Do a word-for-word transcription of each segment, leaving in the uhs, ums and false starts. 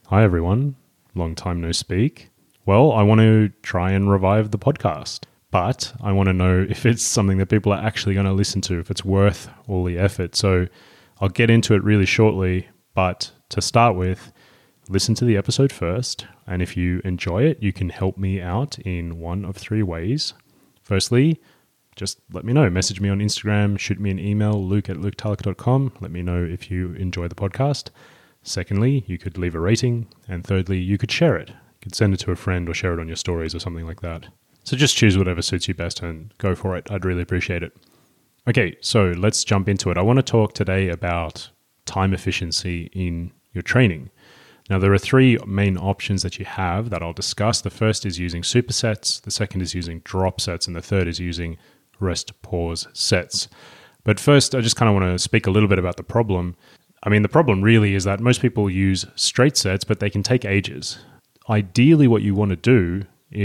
Hi everyone, long time no speak. Well, I want to try and revive the podcast, but I want to know if it's something that people are actually going to listen to, if it's worth all the effort. So I'll get into it really shortly, but to start with, listen to the episode first, and if you enjoy it, you can help me out in one of three ways. Firstly, just let me know. Message me on Instagram, shoot me an email, luke at luke tulloch dot com. Let me know if you enjoy the podcast. Secondly, you could leave a rating. And thirdly, you could share it. You could send it to a friend or share it on your stories or something like that. So just choose whatever suits you best and go for it. I'd really appreciate it. Okay, so let's jump into it. I want to talk today about time efficiency in your training. Now, there are three main options that you have that I'll discuss. The first is using supersets, the second is using drop sets, and the third is using rest pause sets. But first, I just kind of want to speak a little bit about the problem. I mean, the problem really is that most people use straight sets, but they can take ages. Ideally, what you want to do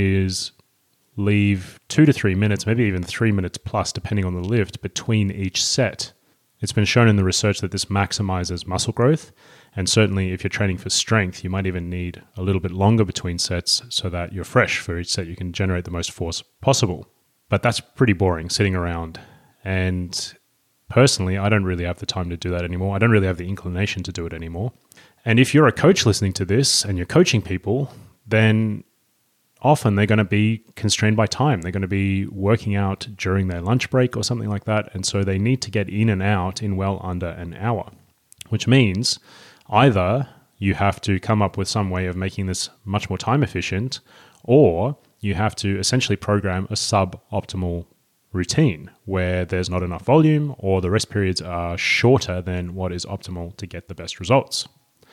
is leave two to three minutes, maybe even three minutes plus, depending on the lift, between each set. It's been shown in the research that this maximizes muscle growth. And certainly if you're training for strength, you might even need a little bit longer between sets so that you're fresh for each set. You can generate the most force possible. But that's pretty boring, sitting around. And personally, I don't really have the time to do that anymore. I don't really have the inclination to do it anymore. And if you're a coach listening to this and you're coaching people, then often they're going to be constrained by time. They're going to be working out during their lunch break or something like that. And so they need to get in and out in well under an hour, which means either you have to come up with some way of making this much more time efficient, or you have to essentially program a suboptimal routine where there's not enough volume or the rest periods are shorter than what is optimal to get the best results.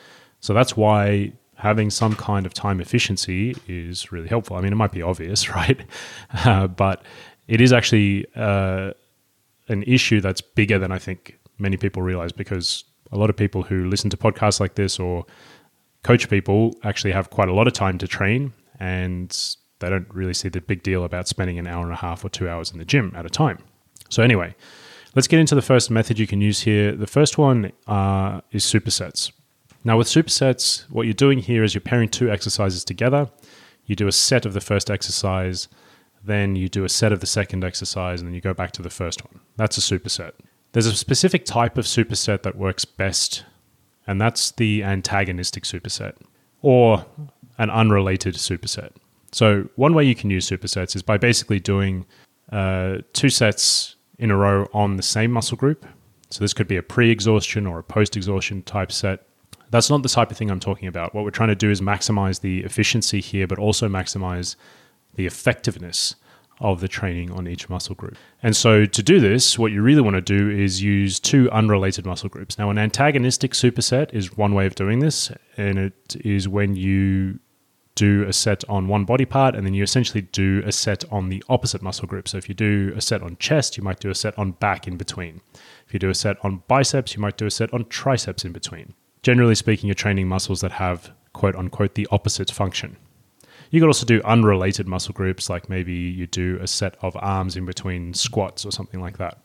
So that's why having some kind of time efficiency is really helpful. I mean, it might be obvious, right? Uh, but it is actually uh, an issue that's bigger than I think many people realize, because a lot of people who listen to podcasts like this or coach people actually have quite a lot of time to train, and they don't really see the big deal about spending an hour and a half or two hours in the gym at a time. So anyway, let's get into the first method you can use here. The first one uh, is supersets. Now with supersets, what you're doing here is you're pairing two exercises together. You do a set of the first exercise, then you do a set of the second exercise, and then you go back to the first one. That's a superset. There's a specific type of superset that works best, and that's the antagonistic superset, or an unrelated superset. So one way you can use supersets is by basically doing uh, two sets in a row on the same muscle group. So this could be a pre-exhaustion or a post-exhaustion type set. That's not the type of thing I'm talking about. What we're trying to do is maximize the efficiency here, but also maximize the effectiveness of the training on each muscle group. And so to do this, what you really want to do is use two unrelated muscle groups. Now, an antagonistic superset is one way of doing this, and it is when you do a set on one body part, and then you essentially do a set on the opposite muscle group. So if you do a set on chest, you might do a set on back in between. If you do a set on biceps, you might do a set on triceps in between. Generally speaking, you're training muscles that have quote unquote the opposite function. You could also do unrelated muscle groups, like maybe you do a set of arms in between squats or something like that.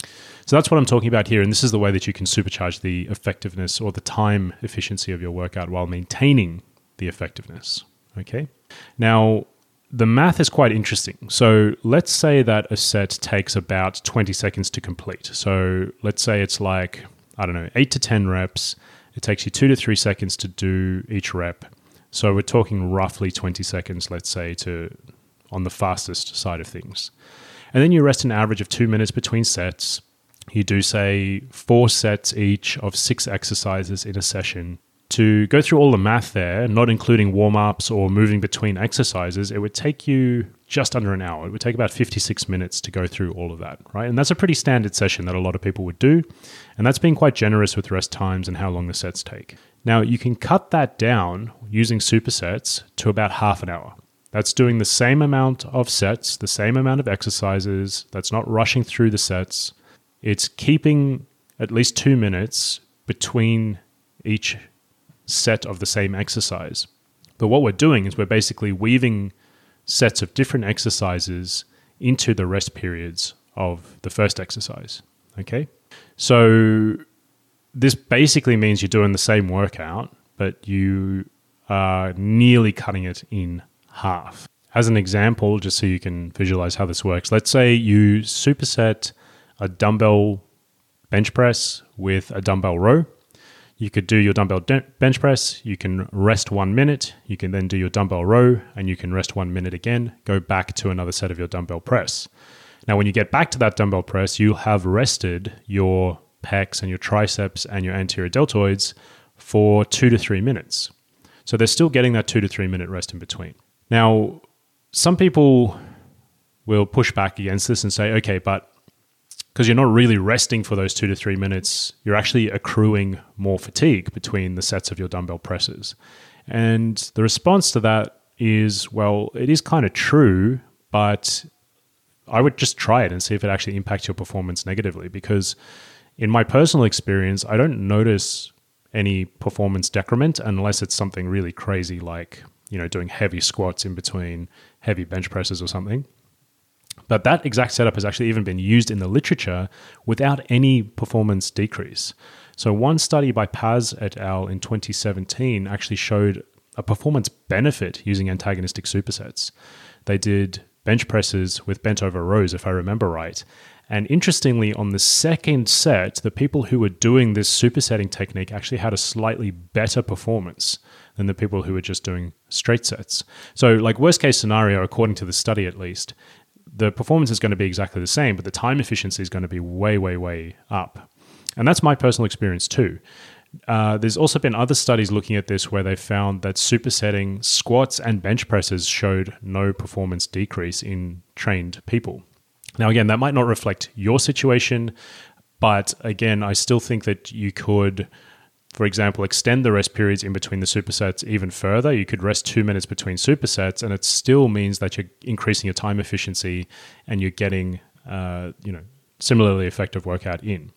So that's what I'm talking about here, and this is the way that you can supercharge the effectiveness or the time efficiency of your workout while maintaining the effectiveness. Okay. Now, the math is quite interesting. So let's say that a set takes about twenty seconds to complete. So let's say it's like, I don't know, eight to ten reps. It takes you two to three seconds to do each rep. So we're talking roughly twenty seconds, let's say, to on the fastest side of things. And then you rest an average of two minutes between sets. You do, say, four sets each of six exercises in a session. To go through all the math there, not including warm-ups or moving between exercises, it would take you just under an hour. It would take about fifty-six minutes to go through all of that, right? And that's a pretty standard session that a lot of people would do. And that's being quite generous with rest times and how long the sets take. Now, you can cut that down using supersets to about half an hour. That's doing the same amount of sets, the same amount of exercises. That's not rushing through the sets. It's keeping at least two minutes between each set of the same exercise. But what we're doing is we're basically weaving sets of different exercises into the rest periods of the first exercise. Okay? So this basically means you're doing the same workout, but you uh, nearly cutting it in half. As an example, just so you can visualize how this works, let's say you superset a dumbbell bench press with a dumbbell row. You could do your dumbbell de- bench press, you can rest one minute, you can then do your dumbbell row, and you can rest one minute again, go back to another set of your dumbbell press. Now, when you get back to that dumbbell press, you'll have rested your pecs and your triceps and your anterior deltoids for two to three minutes. So they're still getting that two to three minute rest in between. Now, some people will push back against this and say, okay, but because you're not really resting for those two to three minutes, you're actually accruing more fatigue between the sets of your dumbbell presses. And the response to that is, well, it is kind of true, but I would just try it and see if it actually impacts your performance negatively, because in my personal experience, I don't notice any performance decrement unless it's something really crazy like, you know, doing heavy squats in between heavy bench presses or something. But that exact setup has actually even been used in the literature without any performance decrease. So one study by Paz et al. In twenty seventeen actually showed a performance benefit using antagonistic supersets. They did bench presses with bent over rows, if I remember right. And interestingly, on the second set, the people who were doing this supersetting technique actually had a slightly better performance than the people who were just doing straight sets. So like worst case scenario, according to the study at least, the performance is going to be exactly the same, but the time efficiency is going to be way, way, way up. And that's my personal experience too. Uh, there's also been other studies looking at this where they found that supersetting squats and bench presses showed no performance decrease in trained people. Now, again, that might not reflect your situation, but again, I still think that you could, for example, extend the rest periods in between the supersets even further. You could rest two minutes between supersets, and it still means that you're increasing your time efficiency and you're getting, uh, you know, similarly effective workout in.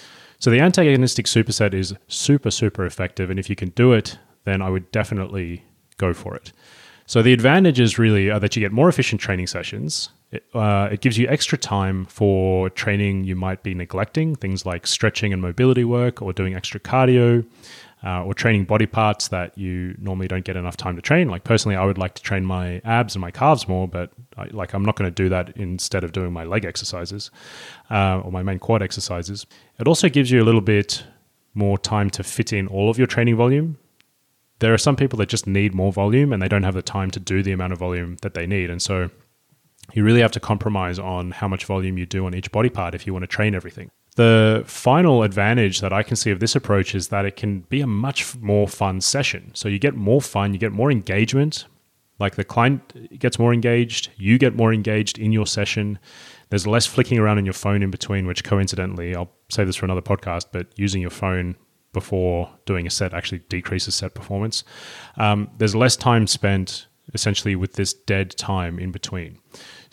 So the antagonistic superset is super, super effective, and if you can do it, then I would definitely go for it. So the advantages really are that you get more efficient training sessions. It, uh, it gives you extra time for training you might be neglecting, things like stretching and mobility work, or doing extra cardio, uh, or training body parts that you normally don't get enough time to train. Like personally, I would like to train my abs and my calves more, but I, like I'm not going to do that instead of doing my leg exercises uh, or my main quad exercises. It also gives you a little bit more time to fit in all of your training volume. There are some people that just need more volume and they don't have the time to do the amount of volume that they need. And so you really have to compromise on how much volume you do on each body part if you want to train everything. The final advantage that I can see of this approach is that it can be a much more fun session. So you get more fun, you get more engagement. Like the client gets more engaged, you get more engaged in your session. There's less flicking around on your phone in between, which coincidentally, I'll save this for another podcast, but using your phone before doing a set actually decreases set performance. Um, there's less time spent essentially with this dead time in between.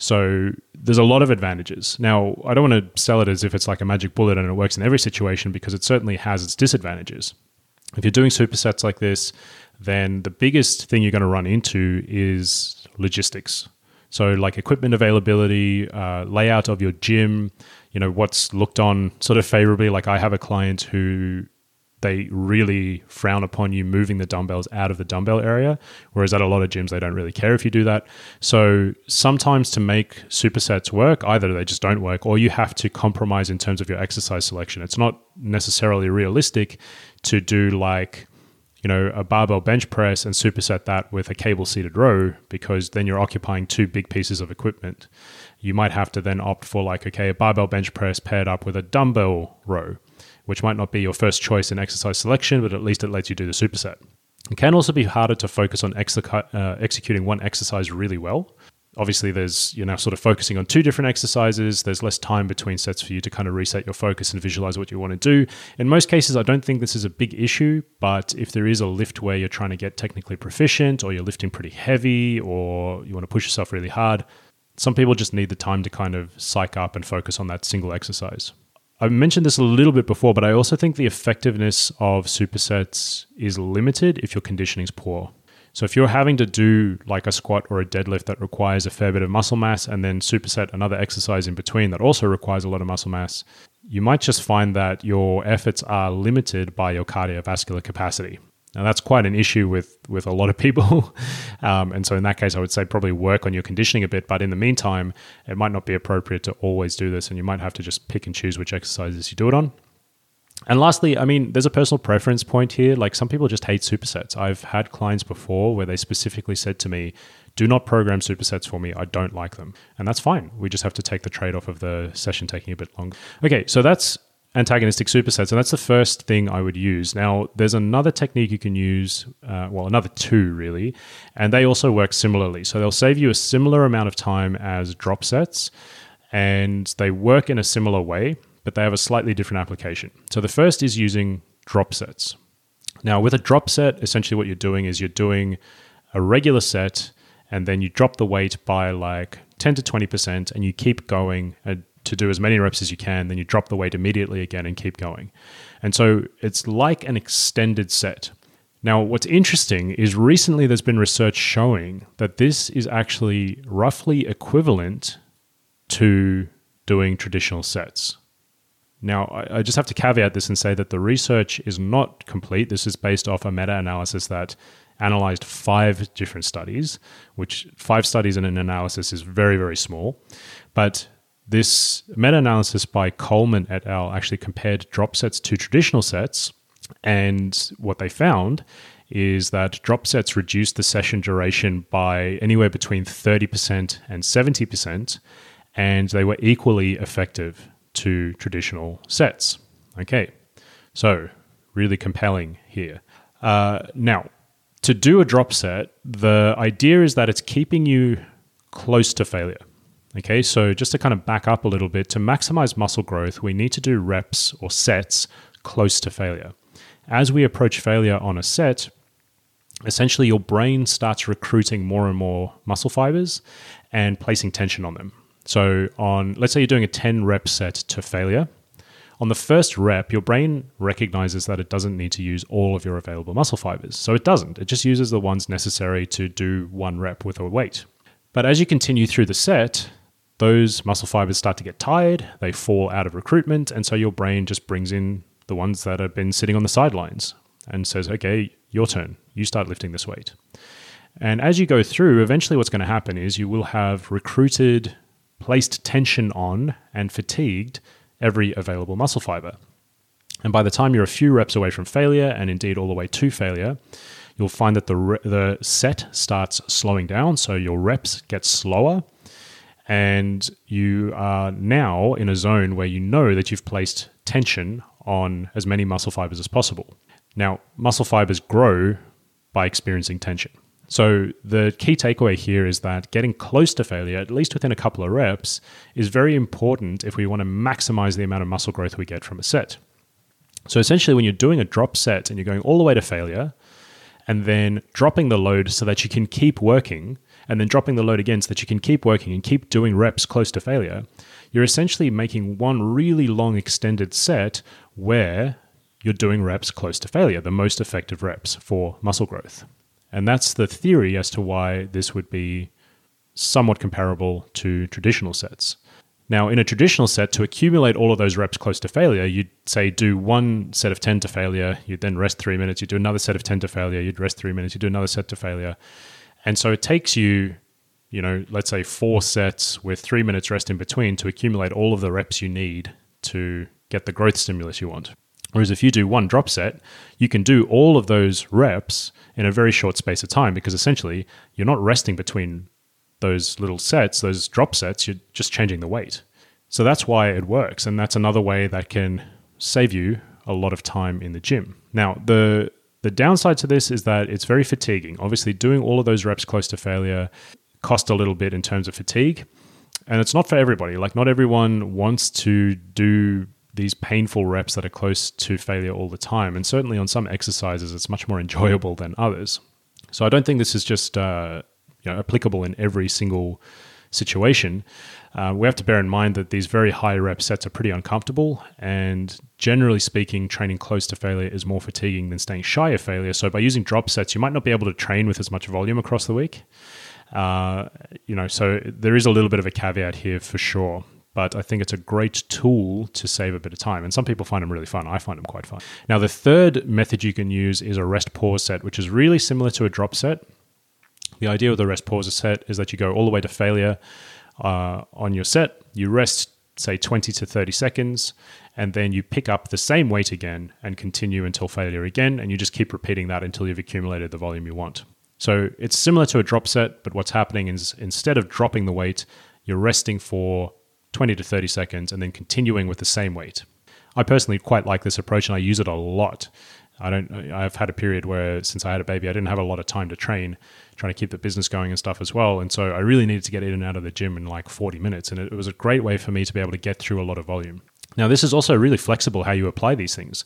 So there's a lot of advantages. Now, I don't want to sell it as if it's like a magic bullet and it works in every situation, because it certainly has its disadvantages. If you're doing supersets like this, then the biggest thing you're going to run into is logistics. So like equipment availability, uh, layout of your gym, you know, what's looked on sort of favorably. Like I have a client who they really frown upon you moving the dumbbells out of the dumbbell area, whereas at a lot of gyms, they don't really care if you do that. So sometimes to make supersets work, either they just don't work or you have to compromise in terms of your exercise selection. It's not necessarily realistic to do like, you know, a barbell bench press and superset that with a cable seated row, because then you're occupying two big pieces of equipment. You might have to then opt for like, okay, a barbell bench press paired up with a dumbbell row, which might not be your first choice in exercise selection, but at least it lets you do the superset. It can also be harder to focus on ex- uh, executing one exercise really well. Obviously, there's, you're now sort of focusing on two different exercises. There's less time between sets for you to kind of reset your focus and visualize what you want to do. In most cases, I don't think this is a big issue, but if there is a lift where you're trying to get technically proficient, or you're lifting pretty heavy, or you want to push yourself really hard, some people just need the time to kind of psych up and focus on that single exercise. I mentioned this a little bit before, but I also think the effectiveness of supersets is limited if your conditioning is poor. So if you're having to do like a squat or a deadlift that requires a fair bit of muscle mass, and then superset another exercise in between that also requires a lot of muscle mass, you might just find that your efforts are limited by your cardiovascular capacity. Now, that's quite an issue with, with a lot of people. um, and so in that case, I would say probably work on your conditioning a bit. But in the meantime, it might not be appropriate to always do this. And you might have to just pick and choose which exercises you do it on. And lastly, I mean, there's a personal preference point here. Like some people just hate supersets. I've had clients before where they specifically said to me, do not program supersets for me. I don't like them. And that's fine. We just have to take the trade-off of the session taking a bit longer. Okay, so that's antagonistic supersets, and that's the first thing I would use. Now, there's another technique you can use, uh, well, another two really, and they also work similarly. So they'll save you a similar amount of time as drop sets, and they work in a similar way, but they have a slightly different application. So the first is using drop sets. Now, with a drop set, essentially what you're doing is you're doing a regular set, and then you drop the weight by like ten to twenty percent, and you keep going and to do as many reps as you can, then you drop the weight immediately again and keep going. And so it's like an extended set. Now, what's interesting is recently there's been research showing that this is actually roughly equivalent to doing traditional sets. Now, I, I just have to caveat this and say that the research is not complete. This is based off a meta-analysis that analyzed five different studies, which five studies in an analysis is very, very small. But this meta-analysis by Coleman et al. Actually compared drop sets to traditional sets, and what they found is that drop sets reduced the session duration by anywhere between thirty percent and seventy percent, and they were equally effective to traditional sets. Okay, so really compelling here. Uh, now, to do a drop set, the idea is that it's keeping you close to failure. Okay, so just to kind of back up a little bit, to maximize muscle growth, we need to do reps or sets close to failure. As we approach failure on a set, essentially your brain starts recruiting more and more muscle fibers and placing tension on them. So on, let's say you're doing a ten rep set to failure. On the first rep, your brain recognizes that it doesn't need to use all of your available muscle fibers. So it doesn't. It just uses the ones necessary to do one rep with a weight. But as you continue through the set, those muscle fibers start to get tired, they fall out of recruitment, and so your brain just brings in the ones that have been sitting on the sidelines and says, okay, your turn, you start lifting this weight. And as you go through, eventually what's going to happen is you will have recruited, placed tension on, and fatigued every available muscle fiber. And by the time you're a few reps away from failure, and indeed all the way to failure, you'll find that the re- the set starts slowing down, so your reps get slower, and you are now in a zone where you know that you've placed tension on as many muscle fibers as possible. Now, muscle fibers grow by experiencing tension. So the key takeaway here is that getting close to failure, at least within a couple of reps, is very important if we want to maximize the amount of muscle growth we get from a set. So essentially, when you're doing a drop set and you're going all the way to failure, and then dropping the load so that you can keep working, and then dropping the load again so that you can keep working and keep doing reps close to failure, you're essentially making one really long extended set where you're doing reps close to failure, the most effective reps for muscle growth. And that's the theory as to why this would be somewhat comparable to traditional sets. Now, in a traditional set, to accumulate all of those reps close to failure, you'd say do one set of ten to failure, you'd then rest three minutes, you'd do another set of ten to failure, you'd rest three minutes, you'd do another set to failure. And so it takes you, you know, let's say four sets with three minutes rest in between to accumulate all of the reps you need to get the growth stimulus you want. Whereas if you do one drop set, you can do all of those reps in a very short space of time, because essentially you're not resting between those little sets, those drop sets, you're just changing the weight. So that's why it works. And that's another way that can save you a lot of time in the gym. Now, the the downside to this is that it's very fatiguing. Obviously, doing all of those reps close to failure cost a little bit in terms of fatigue. And it's not for everybody. Like, not everyone wants to do these painful reps that are close to failure all the time. And certainly on some exercises, it's much more enjoyable than others. So I don't think this is just uh, you know, applicable in every single situation. Uh, we have to bear in mind that these very high rep sets are pretty uncomfortable, and generally speaking, training close to failure is more fatiguing than staying shy of failure. So by using drop sets, you might not be able to train with as much volume across the week. Uh, you know, so there is a little bit of a caveat here for sure. but I think it's a great tool to save a bit of time. And some people find them really fun. I find them quite fun. Now, the third method you can use is a rest pause set, which is really similar to a drop set. The idea of the rest pause set is that you go all the way to failure uh, on your set. You rest, say, twenty to thirty seconds, and then you pick up the same weight again and continue until failure again. And you just keep repeating that until you've accumulated the volume you want. So it's similar to a drop set, but what's happening is instead of dropping the weight, you're resting for twenty to thirty seconds and then continuing with the same weight. I personally quite like this approach and I use it a lot. I don't, I've had a period where since I had a baby, I didn't have a lot of time to train, trying to keep the business going and stuff as well. And so I really needed to get in and out of the gym in like forty minutes. And it was a great way for me to be able to get through a lot of volume. Now, this is also really flexible how you apply these things.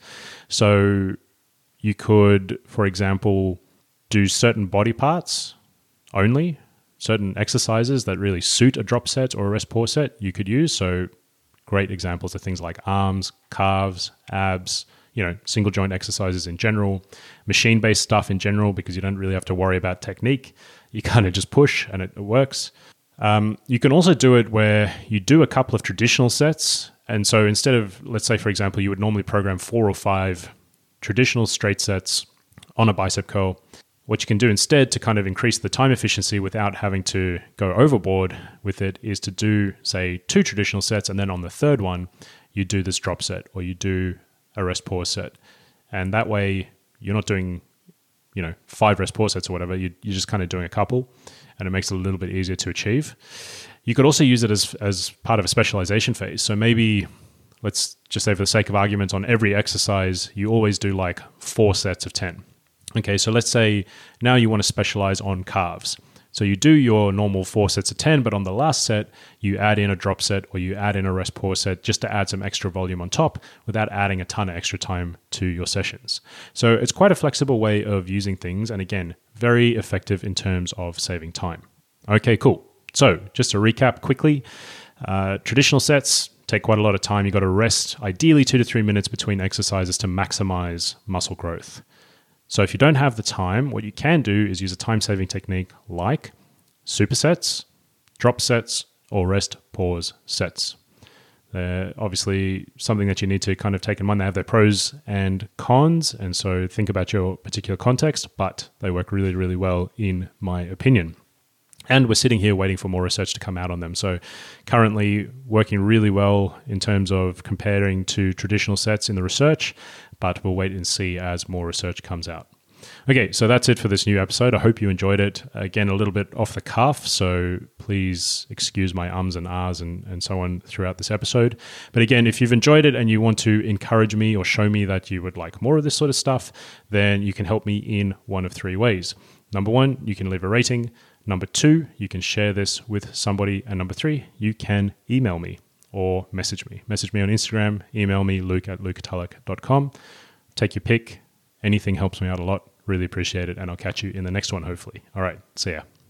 So you could, for example, do certain body parts only, certain exercises that really suit a drop set or a rest pause set you could use. So great examples are things like arms, calves, abs, you know, single joint exercises in general, machine-based stuff in general, because you don't really have to worry about technique. You kind of just push and it works. Um, you can also do it where you do a couple of traditional sets. And so instead of, let's say, for example, you would normally program four or five traditional straight sets on a bicep curl. What you can do instead to kind of increase the time efficiency without having to go overboard with it is to do, say, two traditional sets, and then on the third one, you do this drop set or you do a rest pause set. And that way, you're not doing, you know, five rest pause sets or whatever. You, you're just kind of doing a couple, and it makes it a little bit easier to achieve. You could also use it as, as part of a specialization phase. So maybe, let's just say for the sake of argument, on every exercise, you always do like four sets of ten. Okay, so let's say now you want to specialize on calves. So you do your normal four sets of ten, but on the last set, you add in a drop set or you add in a rest pause set just to add some extra volume on top without adding a ton of extra time to your sessions. So it's quite a flexible way of using things. And again, very effective in terms of saving time. Okay, cool. So just to recap quickly, uh, traditional sets take quite a lot of time. You've got to rest ideally two to three minutes between exercises to maximize muscle growth. So if you don't have the time, what you can do is use a time-saving technique like supersets, drop sets, or rest pause sets. They're obviously something that you need to kind of take in mind. They have their pros and cons, and so think about your particular context, but they work really, really well in my opinion. And we're sitting here waiting for more research to come out on them. So currently working really well in terms of comparing to traditional sets in the research, but we'll wait and see as more research comes out. Okay, so that's it for this new episode. I hope you enjoyed it. Again, a little bit off the cuff, so please excuse my ums and ahs and, and so on throughout this episode. But again, if you've enjoyed it and you want to encourage me or show me that you would like more of this sort of stuff, then you can help me in one of three ways. Number one, you can leave a rating. Number two, you can share this with somebody. And number three, you can email me or message me. Message me on Instagram, email me, luke at lukatulloch dot com. Take your pick. Anything helps me out a lot. Really appreciate it. And I'll catch you in the next one, hopefully. All right. See ya.